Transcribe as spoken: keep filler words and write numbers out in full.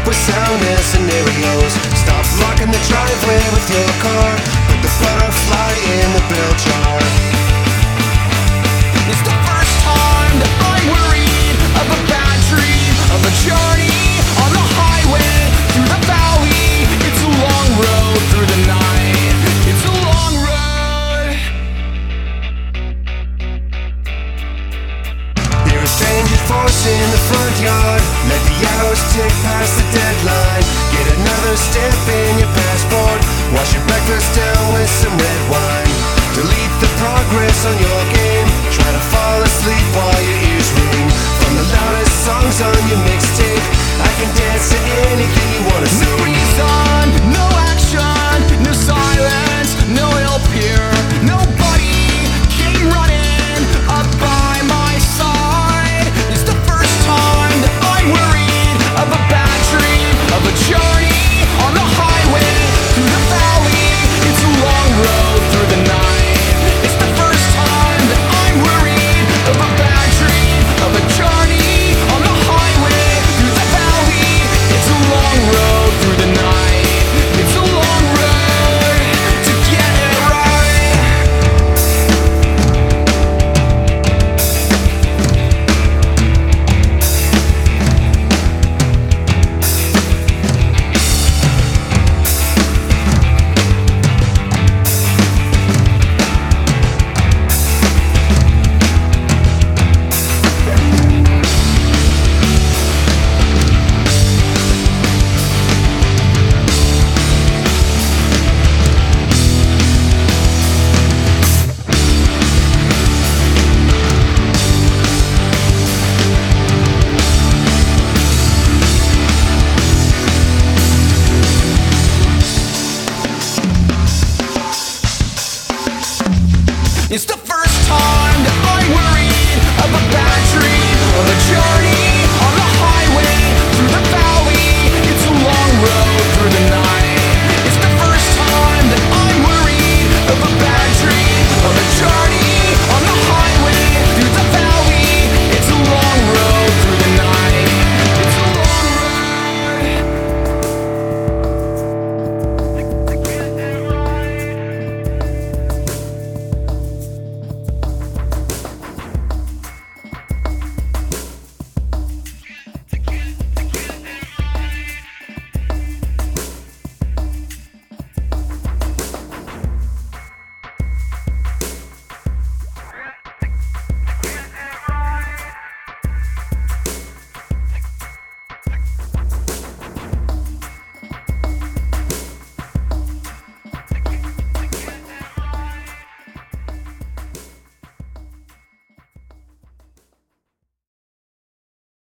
with sound and scenarios. Stop blocking the driveway with your car. Put the butterfly in the bell jar. It's the first time that I'm worried of a bad dream, of a journey on the highway through the valley. It's a long road through the night. It's a long road. Hear a strange force in the front yard. Let the hours tick past the deadline. Get another stamp in your passport. Wash your breakfast down with some red wine. Delete the progress on your game. Try to fall asleep while your ears ring. From the loudest songs on your mixtape, I can dance to anything you wanna see. No reason, no action, no silence, no help here. Nobody came running up by my side. It's the first time that I'm worried of a bad dream, of a journey on the highway through the valley. It's a long road through the night. It's the first time that I'm worried of a bad dream, of a journey on the highway through the valley. It's a long road through the night. It's a long road to get it right. It's the